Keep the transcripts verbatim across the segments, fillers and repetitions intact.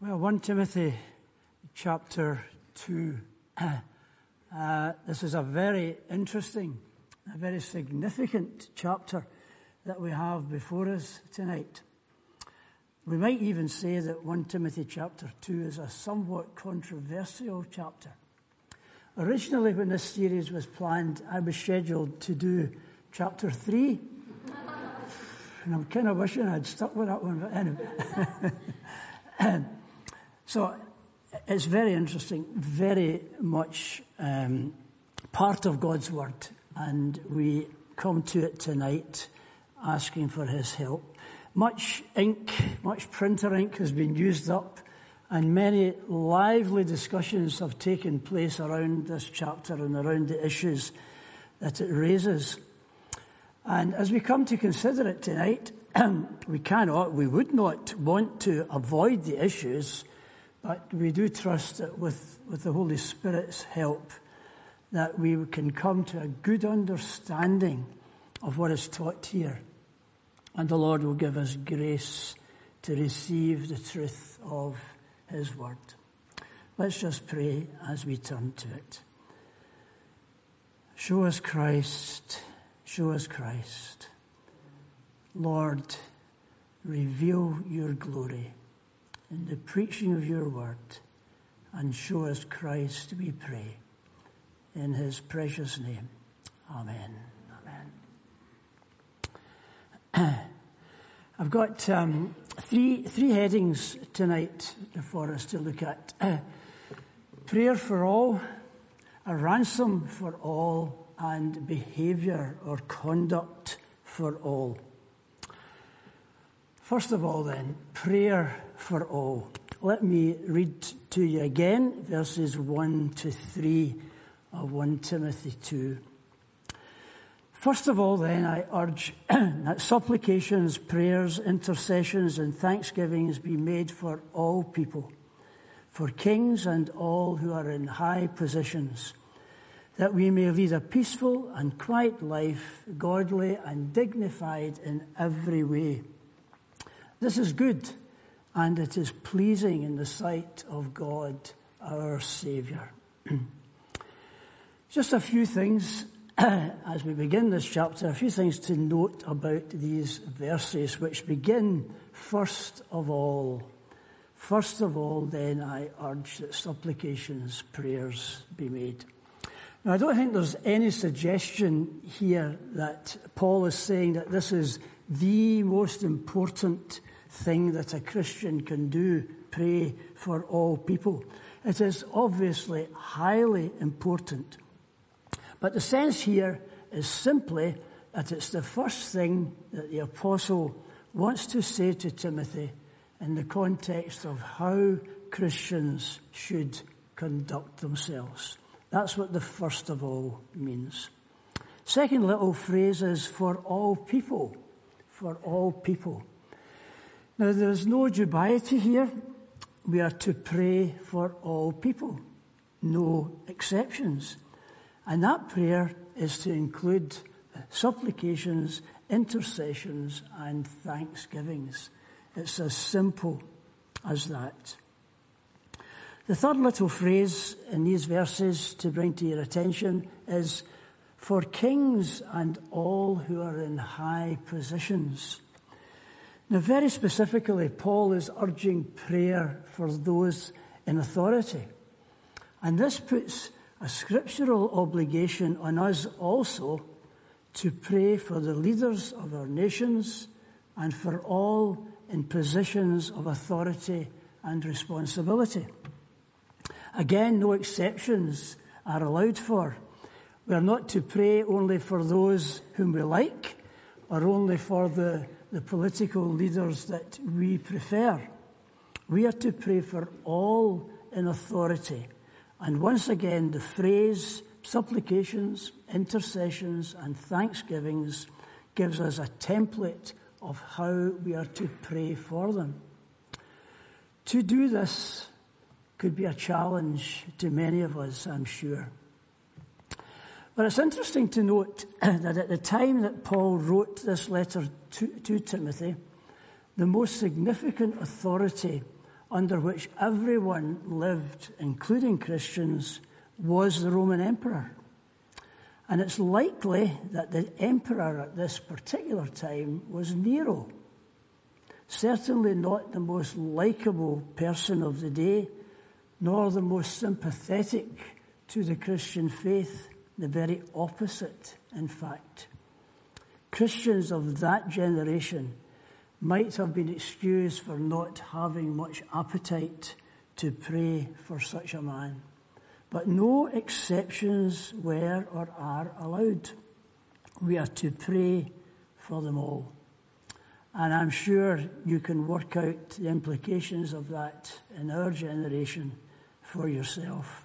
Well, First Timothy chapter two. Uh, this is a very interesting, a very significant chapter that we have before us tonight. We might even say that First Timothy chapter two is a somewhat controversial chapter. Originally, when this series was planned, I was scheduled to do chapter three. And I'm kind of wishing I'd stuck with that one, but anyway. So it's very interesting, very much um, part of God's Word. And we come to it tonight asking for His help. Much ink, much printer ink has been used up, and many lively discussions have taken place around this chapter and around the issues that it raises. And as we come to consider it tonight, we cannot, we would not want to avoid the issues, but we do trust that with, with the Holy Spirit's help, that we can come to a good understanding of what is taught here. And the Lord will give us grace to receive the truth of His Word. Let's just pray as we turn to it. Show us Christ. Show us Christ. Lord, reveal your glory in the preaching of your word, and show us Christ, we pray. In His precious name. Amen. Amen. I've got um, three three headings tonight for us to look at. Prayer for all, a ransom for all, and behaviour or conduct for all. First of all then, prayer for all. Let me read to you again verses one to three of First Timothy two. First of all then, I urge that supplications, prayers, intercessions and thanksgivings be made for all people, for kings and all who are in high positions, that we may lead a peaceful and quiet life, godly and dignified in every way. This is good, and it is pleasing in the sight of God, our Saviour. Just a few things as we begin this chapter, a few things to note about these verses, which begin first of all. First of all, then, I urge that supplications, prayers be made. Now, I don't think there's any suggestion here that Paul is saying that this is the most important thing that a Christian can do, pray for all people. It is obviously highly important. But the sense here is simply that it's the first thing that the apostle wants to say to Timothy in the context of how Christians should conduct themselves. That's what the first of all means. Second little phrase is for all people. For all people. Now, there's no dubiety here. We are to pray for all people. No exceptions. And that prayer is to include supplications, intercessions, and thanksgivings. It's as simple as that. The third little phrase in these verses to bring to your attention is for kings and all who are in high positions. Now, very specifically, Paul is urging prayer for those in authority. And this puts a scriptural obligation on us also to pray for the leaders of our nations and for all in positions of authority and responsibility. Again, no exceptions are allowed for. We are not to pray only for those whom we like or only for the, the political leaders that we prefer. We are to pray for all in authority. And once again, the phrase supplications, intercessions, and thanksgivings gives us a template of how we are to pray for them. To do this could be a challenge to many of us, I'm sure. But it's interesting to note that at the time that Paul wrote this letter to, to Timothy, the most significant authority under which everyone lived, including Christians, was the Roman emperor. And it's likely that the emperor at this particular time was Nero. Certainly not the most likable person of the day, nor the most sympathetic to the Christian faith, the very opposite, in fact. Christians of that generation might have been excused for not having much appetite to pray for such a man. But no exceptions were or are allowed. We are to pray for them all. And I'm sure you can work out the implications of that in our generation for yourself.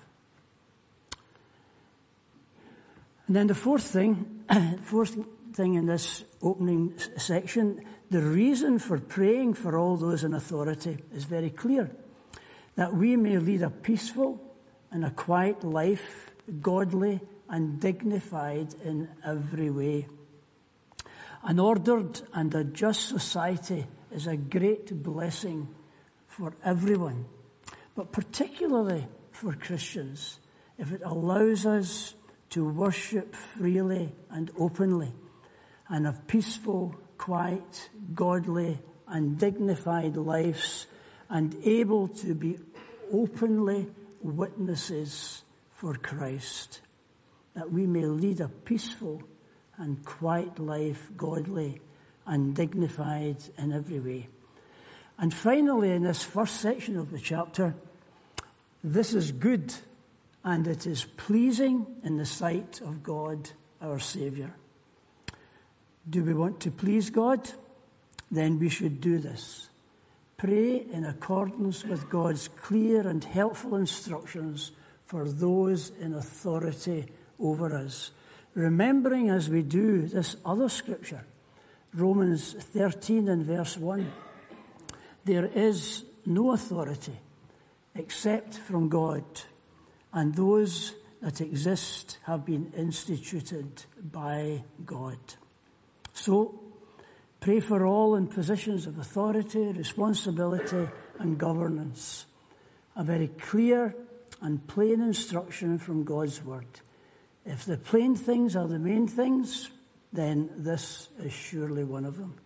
And then the fourth thing, fourth thing in this opening section, the reason for praying for all those in authority is very clear. That we may lead a peaceful and a quiet life, godly and dignified in every way. An ordered and a just society is a great blessing for everyone, but particularly for Christians, if it allows us to worship freely and openly and have peaceful, quiet, godly and dignified lives and able to be openly witnesses for Christ, that we may lead a peaceful and quiet life, godly and dignified in every way. And finally, in this first section of the chapter, this is good and it is pleasing in the sight of God, our Saviour. Do we want to please God? Then we should do this. Pray in accordance with God's clear and helpful instructions for those in authority over us. Remembering as we do this other scripture, Romans thirteen and verse one, there is no authority except from God, and those that exist have been instituted by God. So, pray for all in positions of authority, responsibility, and governance. A very clear and plain instruction from God's word. If the plain things are the main things, then this is surely one of them.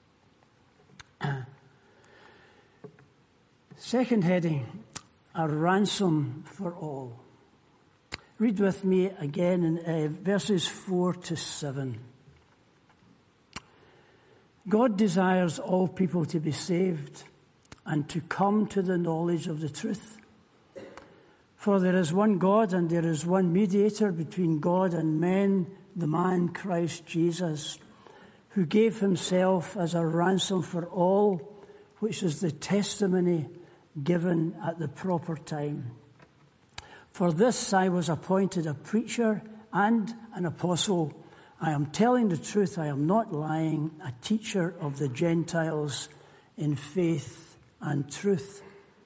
Second heading, a ransom for all. Read with me again in uh, verses four to seven. God desires all people to be saved and to come to the knowledge of the truth. For there is one God and there is one mediator between God and men, the man Christ Jesus, who gave himself as a ransom for all, which is the testimony given at the proper time. For this I was appointed a preacher and an apostle. I am telling the truth, I am not lying, a teacher of the Gentiles in faith and truth.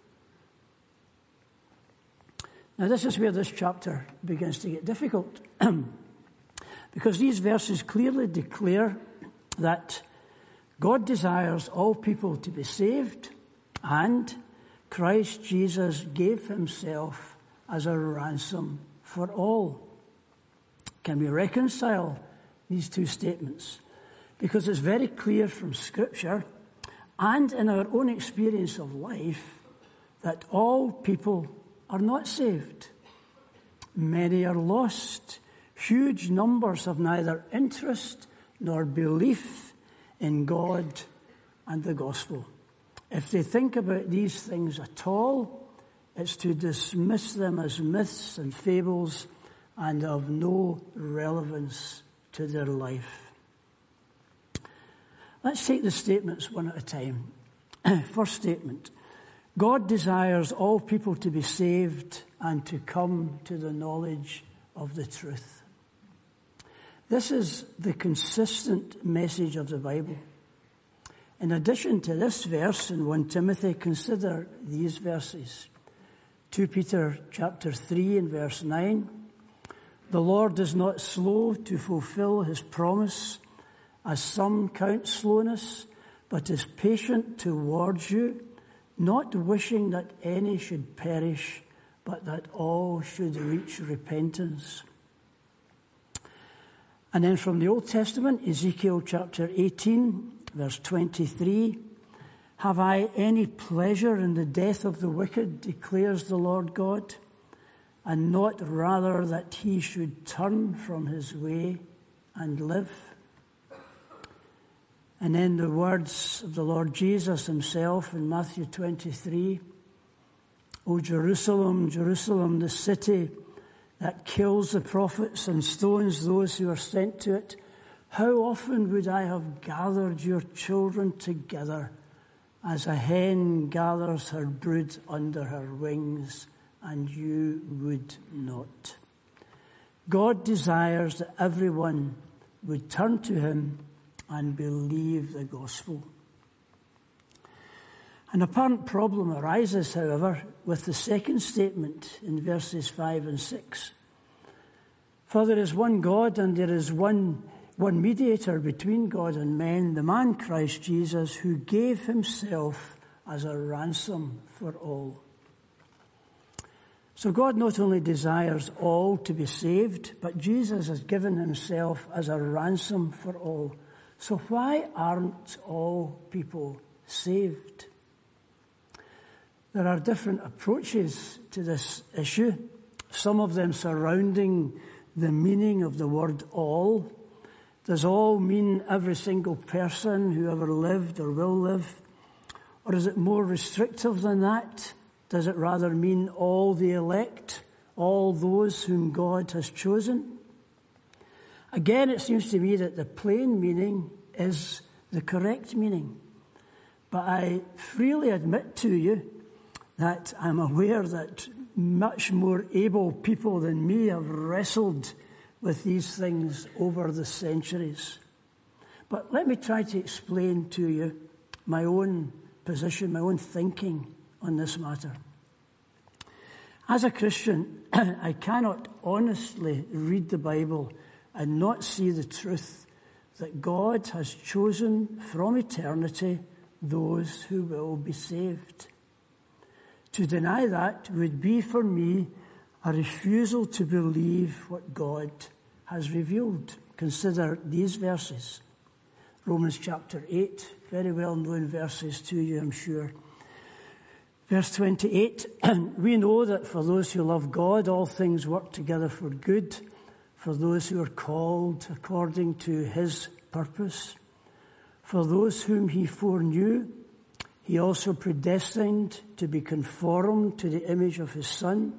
Now this is where this chapter begins to get difficult, because these verses clearly declare that God desires all people to be saved, and Christ Jesus gave himself as a ransom for all. Can we reconcile these two statements? Because it's very clear from Scripture and in our own experience of life that all people are not saved. Many are lost. Huge numbers have neither interest nor belief in God and the gospel. If they think about these things at all, it's to dismiss them as myths and fables and of no relevance to their life. Let's take the statements one at a time. First statement. God desires all people to be saved and to come to the knowledge of the truth. This is the consistent message of the Bible. In addition to this verse in First Timothy, consider these verses. Second Peter chapter three and verse nine. The Lord is not slow to fulfill his promise, as some count slowness, but is patient towards you, not wishing that any should perish, but that all should reach repentance. And then from the Old Testament, Ezekiel chapter eighteen, verse twenty-three, have I any pleasure in the death of the wicked, declares the Lord God, and not rather that he should turn from his way and live? And then the words of the Lord Jesus himself in Matthew twenty-three, O Jerusalem, Jerusalem, the city that kills the prophets and stones those who are sent to it, how often would I have gathered your children together as a hen gathers her brood under her wings, and you would not. God desires that everyone would turn to him and believe the gospel. An apparent problem arises, however, with the second statement in verses five and six. For there is one God, and there is one, one mediator between God and men, the man Christ Jesus, who gave himself as a ransom for all. So God not only desires all to be saved, but Jesus has given himself as a ransom for all. So why aren't all people saved? There are different approaches to this issue, some of them surrounding the meaning of the word all. Does all mean every single person who ever lived or will live? Or is it more restrictive than that? Does it rather mean all the elect, all those whom God has chosen? Again, it seems to me that the plain meaning is the correct meaning. But I freely admit to you that I'm aware that much more able people than me have wrestled with these things over the centuries. But let me try to explain to you my own position, my own thinking on this matter. As a Christian, I cannot honestly read the Bible and not see the truth that God has chosen from eternity those who will be saved. To deny that would be for me a refusal to believe what God has revealed. Consider these verses. Romans chapter eight, very well known verses to you, I'm sure. Verse twenty-eight, we know that for those who love God, all things work together for good, for those who are called according to his purpose. For those whom he foreknew, he also predestined to be conformed to the image of his Son,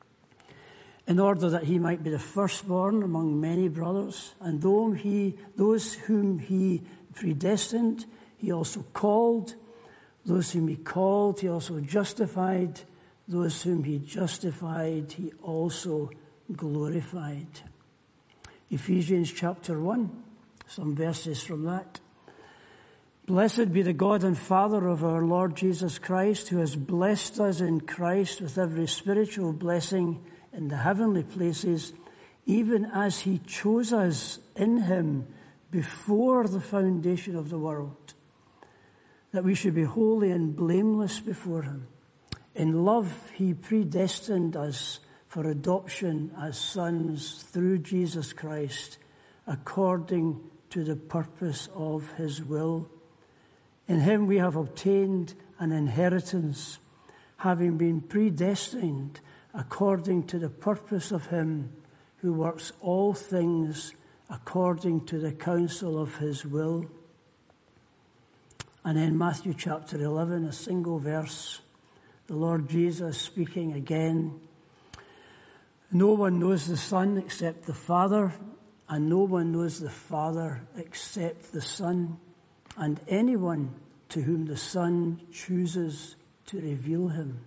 in order that he might be the firstborn among many brothers. And though he, those whom he predestined, he also called. Those whom he called, he also justified. Those whom he justified, he also glorified. Ephesians chapter one, some verses from that. Blessed be the God and Father of our Lord Jesus Christ, who has blessed us in Christ with every spiritual blessing in the heavenly places, even as he chose us in him before the foundation of the world, that we should be holy and blameless before him. In love, he predestined us for adoption as sons through Jesus Christ, according to the purpose of his will. In him we have obtained an inheritance, having been predestined according to the purpose of him who works all things according to the counsel of his will. And in Matthew chapter eleven, a single verse, the Lord Jesus speaking again, no one knows the Son except the Father, and no one knows the Father except the Son, and anyone to whom the Son chooses to reveal him.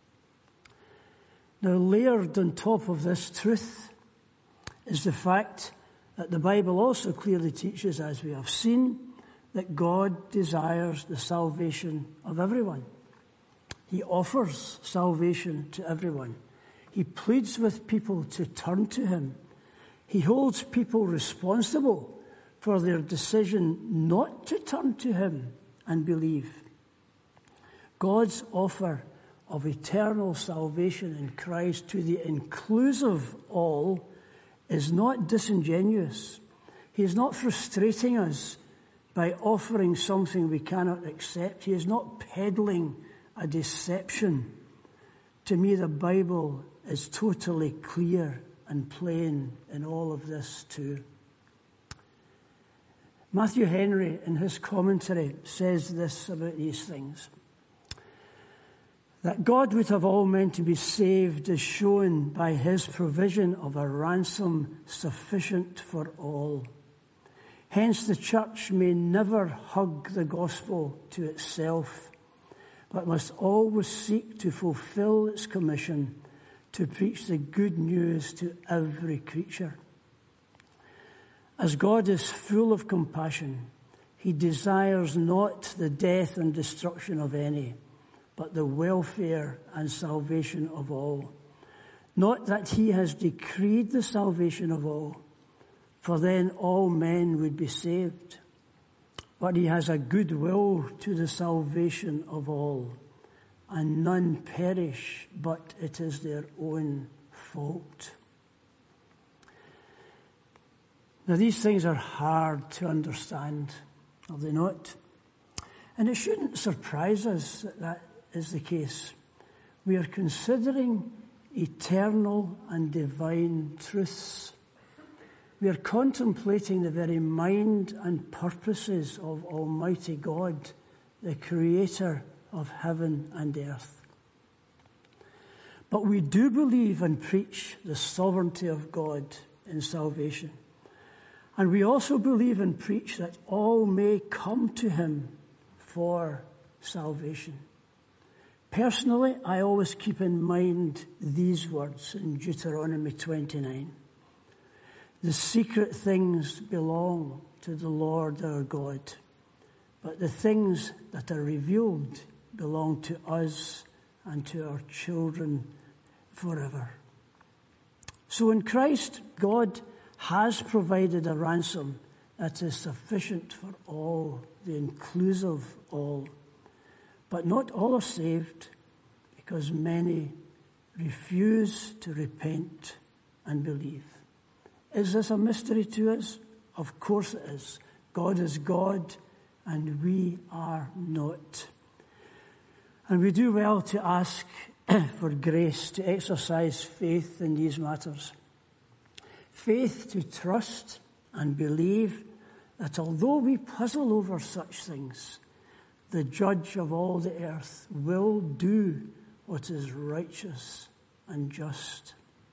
Now, layered on top of this truth is the fact that the Bible also clearly teaches, as we have seen, that God desires the salvation of everyone. He offers salvation to everyone. He pleads with people to turn to him. He holds people responsible for their decision not to turn to him and believe. God's offer of eternal salvation in Christ to the inclusive all is not disingenuous. He is not frustrating us by offering something we cannot accept. He is not peddling a deception. To me, the Bible is totally clear and plain in all of this too. Matthew Henry, in his commentary, says this about these things. That God would have all men to be saved is shown by his provision of a ransom sufficient for all. Hence the church may never hug the gospel to itself, but must always seek to fulfill its commission to preach the good news to every creature. As God is full of compassion, he desires not the death and destruction of any, but the welfare and salvation of all. Not that he has decreed the salvation of all, for then all men would be saved. But he has a good will to the salvation of all, and none perish, but it is their own fault. Now, these things are hard to understand, are they not? And it shouldn't surprise us that that is the case. We are considering eternal and divine truths. We are contemplating the very mind and purposes of Almighty God, the Creator of heaven and earth. But we do believe and preach the sovereignty of God in salvation. And we also believe and preach that all may come to him for salvation. Personally, I always keep in mind these words in Deuteronomy twenty-nine. The secret things belong to the Lord our God, but the things that are revealed belong to us and to our children forever. So in Christ, God has provided a ransom that is sufficient for all, the inclusive all. But not all are saved, because many refuse to repent and believe. Is this a mystery to us? Of course it is. God is God, and we are not. And we do well to ask for grace to exercise faith in these matters. Faith to trust and believe that although we puzzle over such things, the judge of all the earth will do what is righteous and just.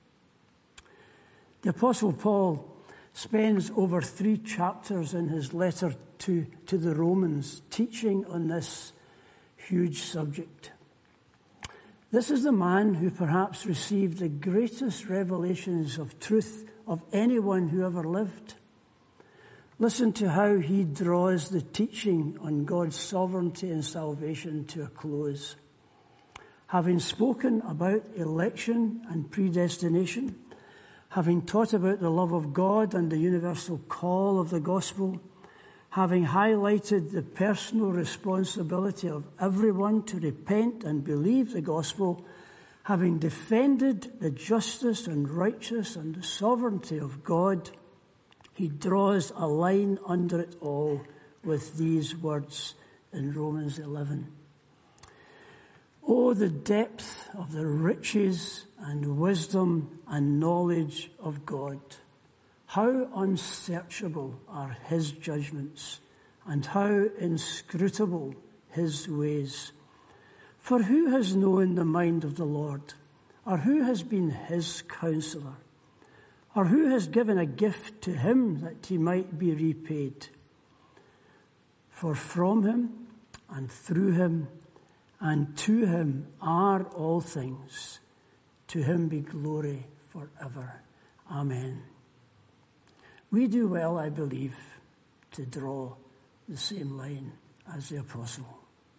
The Apostle Paul spends over three chapters in his letter to, to the Romans teaching on this huge subject. This is the man who perhaps received the greatest revelations of truth of anyone who ever lived. Listen to how he draws the teaching on God's sovereignty and salvation to a close. Having spoken about election and predestination, having taught about the love of God and the universal call of the gospel, having highlighted the personal responsibility of everyone to repent and believe the gospel, having defended the justice and righteousness and the sovereignty of God, he draws a line under it all with these words in Romans eleven. Oh, the depth of the riches and wisdom and knowledge of God. How unsearchable are his judgments, and how inscrutable his ways. For who has known the mind of the Lord, or who has been his counselor, or who has given a gift to him that he might be repaid? For from him, and through him, and to him are all things. To him be glory forever. Amen. We do well, I believe, to draw the same line as the apostle.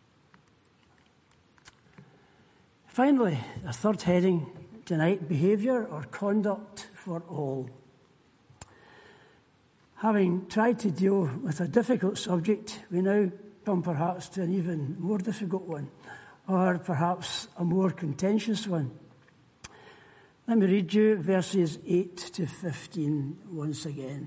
Finally, the third heading tonight, behaviour or conduct for all. Having tried to deal with a difficult subject, we now come perhaps to an even more difficult one. or perhaps a more contentious one. Let me read you verses eight to fifteen once again.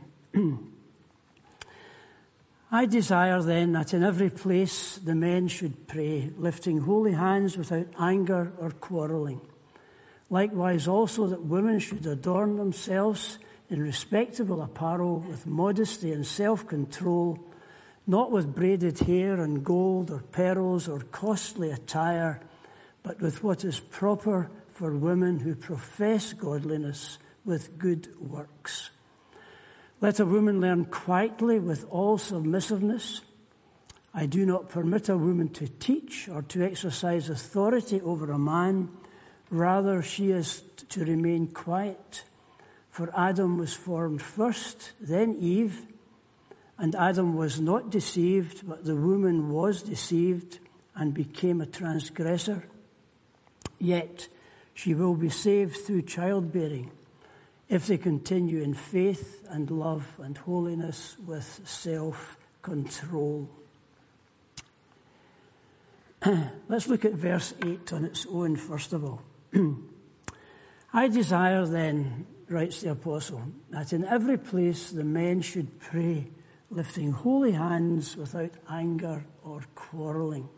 I desire then that in every place the men should pray, lifting holy hands without anger or quarrelling. Likewise also that women should adorn themselves in respectable apparel with modesty and self-control, not with braided hair and gold or pearls or costly attire, but with what is proper for women who profess godliness with good works. Let a woman learn quietly with all submissiveness. I do not permit a woman to teach or to exercise authority over a man. Rather, she is to remain quiet. For Adam was formed first, then Eve, and Adam was not deceived, but the woman was deceived and became a transgressor. Yet she will be saved through childbearing, if they continue in faith and love and holiness with self-control. Let's look at verse eight on its own, first of all. I desire then, writes the apostle, that in every place the men should pray, lifting holy hands without anger or quarrelling.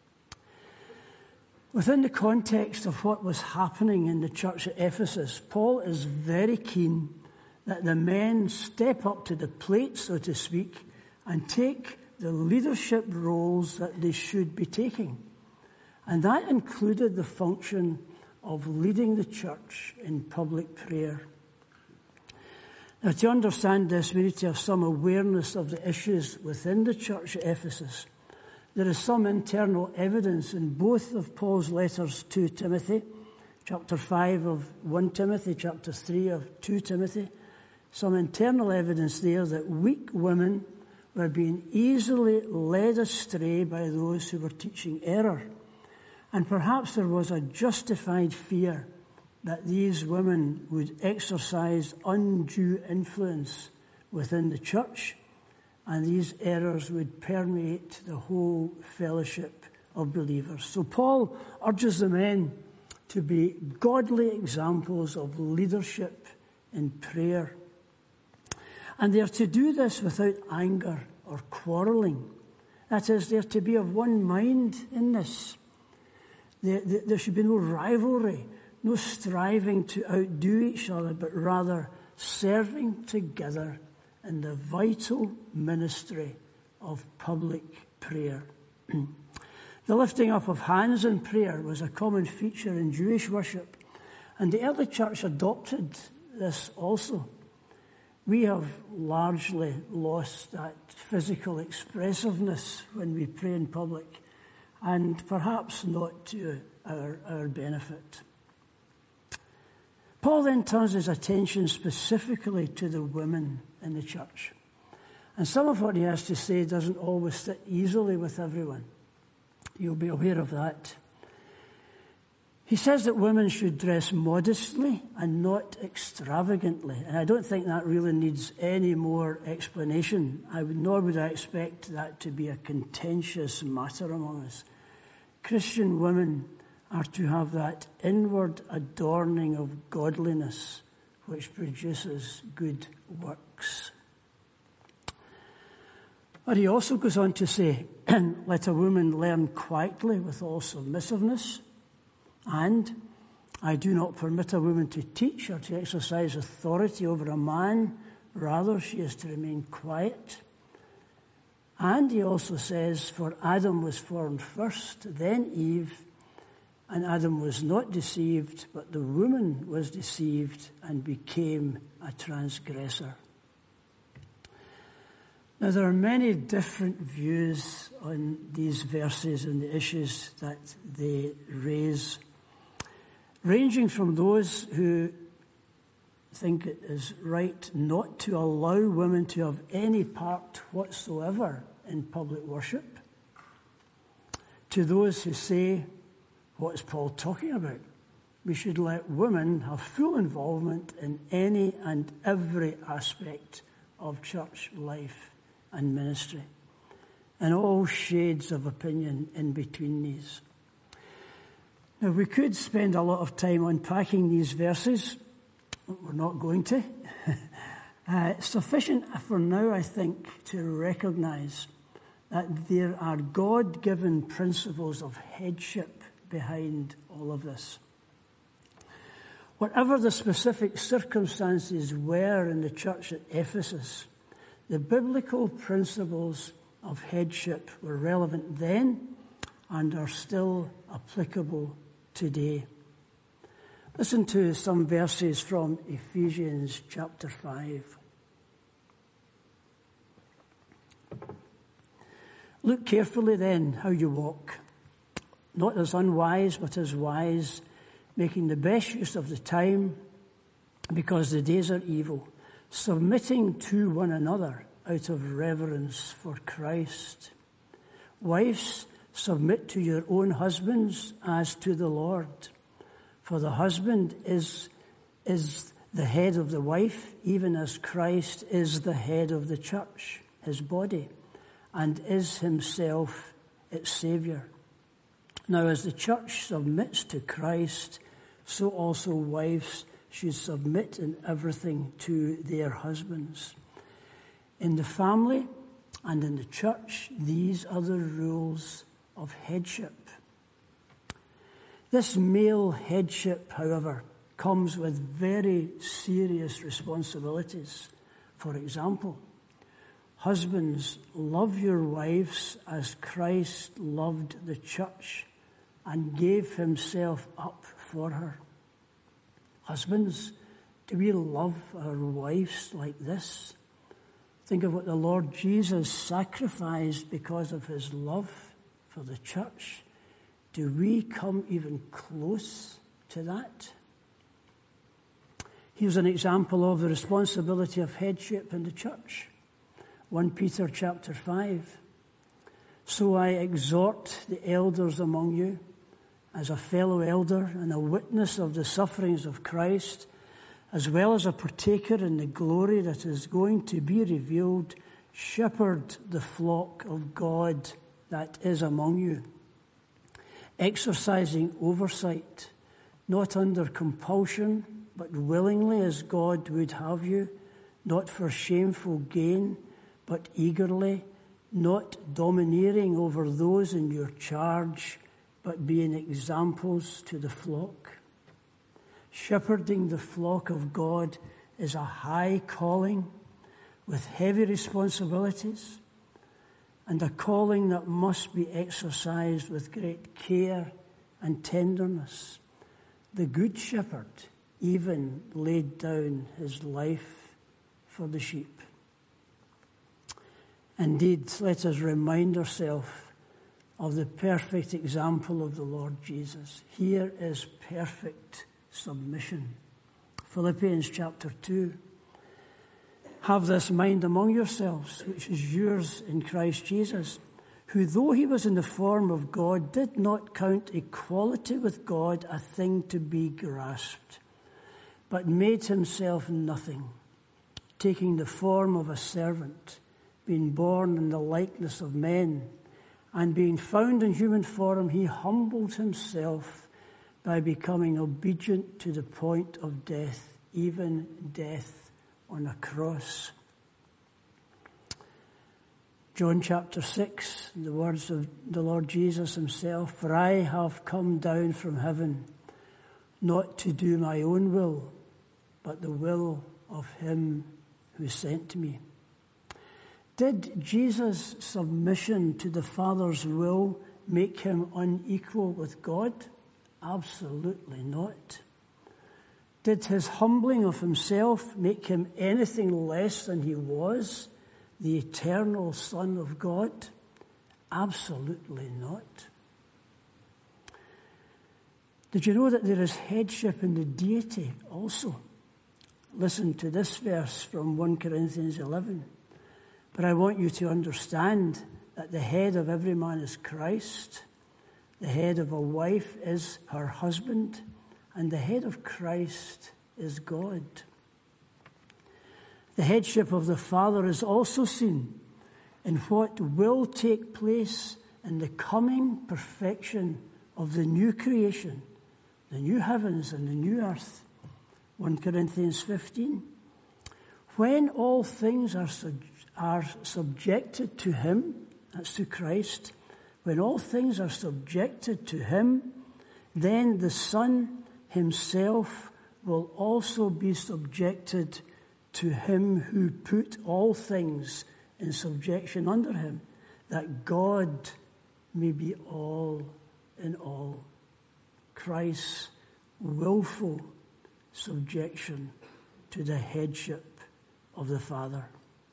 Within the context of what was happening in the church at Ephesus, Paul is very keen that the men step up to the plate, so to speak, and take the leadership roles that they should be taking. And that included the function of leading the church in public prayer. Now, to understand this, we need to have some awareness of the issues within the church at Ephesus. There is some internal evidence in both of Paul's letters to Timothy, chapter five of First Timothy, chapter three of Second Timothy. Some internal evidence there that weak women were being easily led astray by those who were teaching error. And perhaps there was a justified fear that these women would exercise undue influence within the church, and these errors would permeate the whole fellowship of believers. So Paul urges the men to be godly examples of leadership in prayer. And they are to do this without anger or quarrelling. That is, they are to be of one mind in this. There, there should be no rivalry, no striving to outdo each other, but rather serving together in the vital ministry of public prayer. The lifting up of hands in prayer was a common feature in Jewish worship, and the early church adopted this also. We have largely lost that physical expressiveness when we pray in public, and perhaps not to our, our benefit. Paul then turns his attention specifically to the women in the church. And some of what he has to say doesn't always sit easily with everyone. You'll be aware of that. He says that women should dress modestly and not extravagantly. And I don't think that really needs any more explanation. I would, nor would I expect that to be a contentious matter among us. Christian women are to have that inward adorning of godliness which produces good works. But he also goes on to say, let a woman learn quietly with all submissiveness, and I do not permit a woman to teach or to exercise authority over a man. Rather, she is to remain quiet. And he also says, for Adam was formed first, then Eve, and Adam was not deceived, but the woman was deceived and became a transgressor. Now, there are many different views on these verses and the issues that they raise, ranging from those who think it is right not to allow women to have any part whatsoever in public worship, to those who say, what is Paul talking about? We should let women have full involvement in any and every aspect of church life and ministry, and all shades of opinion in between these. Now, we could spend a lot of time unpacking these verses, but we're not going to. uh, it's sufficient for now, I think, to recognize that there are God-given principles of headship behind all of this. Whatever the specific circumstances were in the church at Ephesus, the biblical principles of headship were relevant then and are still applicable today. Listen to some verses from Ephesians chapter five. Look carefully then how you walk, not as unwise, but as wise, making the best use of the time, because the days are evil, submitting to one another out of reverence for Christ. Wives, submit to your own husbands as to the Lord. For the husband is, is the head of the wife, even as Christ is the head of the church, his body, and is himself its Saviour. Now, as the church submits to Christ, so also wives should submit in everything to their husbands. In the family and in the church, these are the rules of headship. This male headship, however, comes with very serious responsibilities. For example, husbands, love your wives as Christ loved the church and gave himself up for her. Husbands, do we love our wives like this? Think of what the Lord Jesus sacrificed because of his love for the church. Do we come even close to that? Here's an example of the responsibility of headship in the church. First Peter chapter five. So I exhort the elders among you, as a fellow elder and a witness of the sufferings of Christ, as well as a partaker in the glory that is going to be revealed, shepherd the flock of God that is among you, exercising oversight, not under compulsion, but willingly as God would have you, not for shameful gain, but eagerly, not domineering over those in your charge, but being examples to the flock. Shepherding the flock of God is a high calling with heavy responsibilities, and a calling that must be exercised with great care and tenderness. The Good Shepherd even laid down his life for the sheep. Indeed, let us remind ourselves of the perfect example of the Lord Jesus. Here is perfect submission. Philippians chapter two. Have this mind among yourselves, which is yours in Christ Jesus, who, though he was in the form of God, did not count equality with God a thing to be grasped, but made himself nothing, taking the form of a servant, being born in the likeness of men, and being found in human form, he humbled himself by becoming obedient to the point of death, even death on a cross. John chapter six, the words of the Lord Jesus himself, for I have come down from heaven, not to do my own will, but the will of him who sent me. Did Jesus' submission to the Father's will make him unequal with God? Absolutely not. Did his humbling of himself make him anything less than he was, the eternal Son of God? Absolutely not. Did you know that there is headship in the deity also? Listen to this verse from First Corinthians eleven. But I want you to understand that the head of every man is Christ, the head of a wife is her husband, and the head of Christ is God. The headship of the Father is also seen in what will take place in the coming perfection of the new creation the new heavens and the new earth. First Corinthians fifteen. When all things are, sub- are subjected to him, that's to Christ, when all things are subjected to him, then the Son himself will also be subjected to him who put all things in subjection under him, that God may be all in all. Christ's willful subjection to the headship of the Father.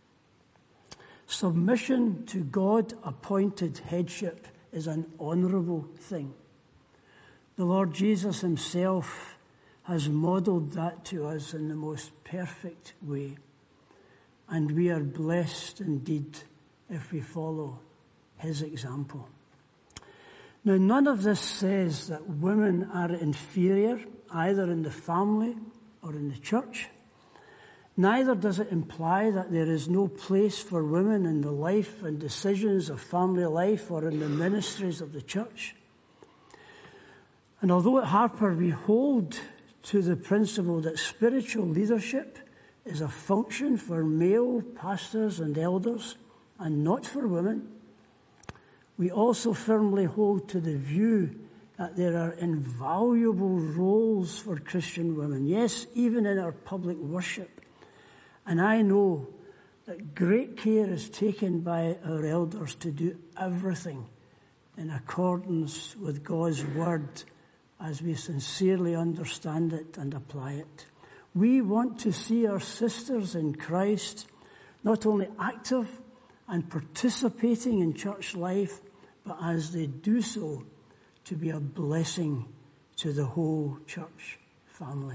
Submission to God-appointed headship is an honourable thing. The Lord Jesus himself has modelled that to us in the most perfect way. And we are blessed indeed if we follow his example. Now, none of this says that women are inferior, either in the family or in the church. Neither does it imply that there is no place for women in the life and decisions of family life or in the ministries of the church. And although at Harper we hold to the principle that spiritual leadership is a function for male pastors and elders and not for women, we also firmly hold to the view that there are invaluable roles for Christian women, yes, even in our public worship. And I know that great care is taken by our elders to do everything in accordance with God's word as we sincerely understand it and apply it. We want to see our sisters in Christ not only active and participating in church life, but as they do so, to be a blessing to the whole church family.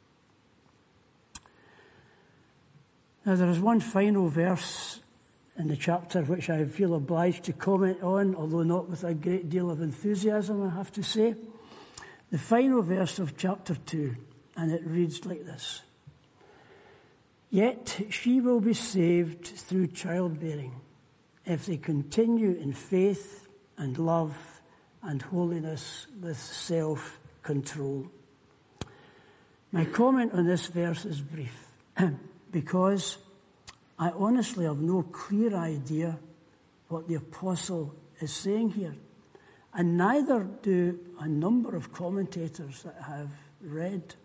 Now, there is one final verse in the chapter which I feel obliged to comment on, although not with a great deal of enthusiasm, I have to say. The final verse of chapter two, and it reads like this. Yet she will be saved through childbearing if they continue in faith and love and holiness with self-control. My comment on this verse is brief because I honestly have no clear idea what the apostle is saying here, and neither do a number of commentators that I have read.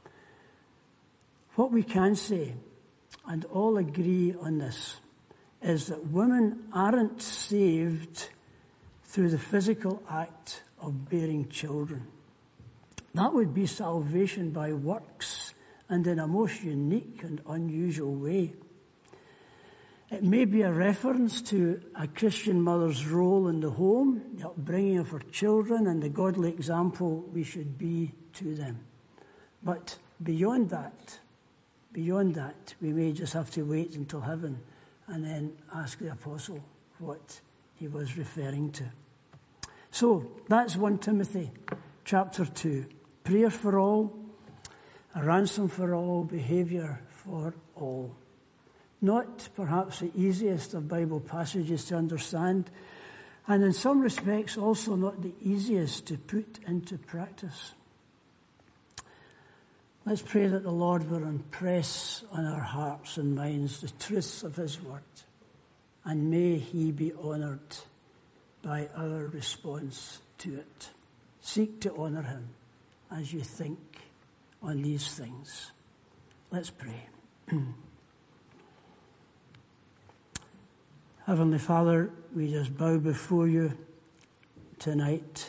What we can say, and all agree on this, is that women aren't saved through the physical act of bearing children. That would be salvation by works, and in a most unique and unusual way. It may be a reference to a Christian mother's role in the home, the upbringing of her children, and the godly example we should be to them. But beyond that, beyond that, we may just have to wait until heaven and then ask the apostle what he was referring to. So, that's First Timothy chapter two. Prayer for all, a ransom for all, behaviour for all. Not perhaps the easiest of Bible passages to understand, and in some respects also not the easiest to put into practice. Let's pray that the Lord will impress on our hearts and minds the truths of his word, and may he be honoured by our response to it. Seek to honour him as you think on these things. Let's pray. Heavenly Father, we just bow before you tonight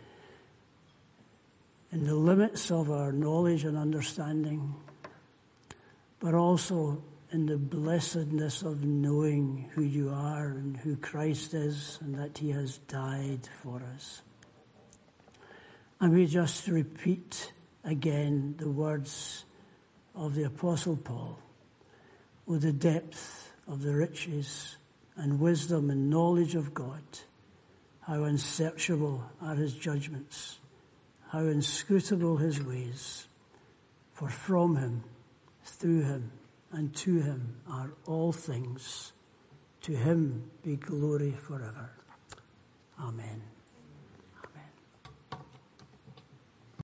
in the limits of our knowledge and understanding, but also in the blessedness of knowing who you are and who Christ is and that he has died for us. And we just repeat again the words of the Apostle Paul. Oh, the depth of the riches and wisdom and knowledge of God. How unsearchable are his judgments. How inscrutable his ways. For from him, through him, and to him are all things. To him be glory forever. Amen.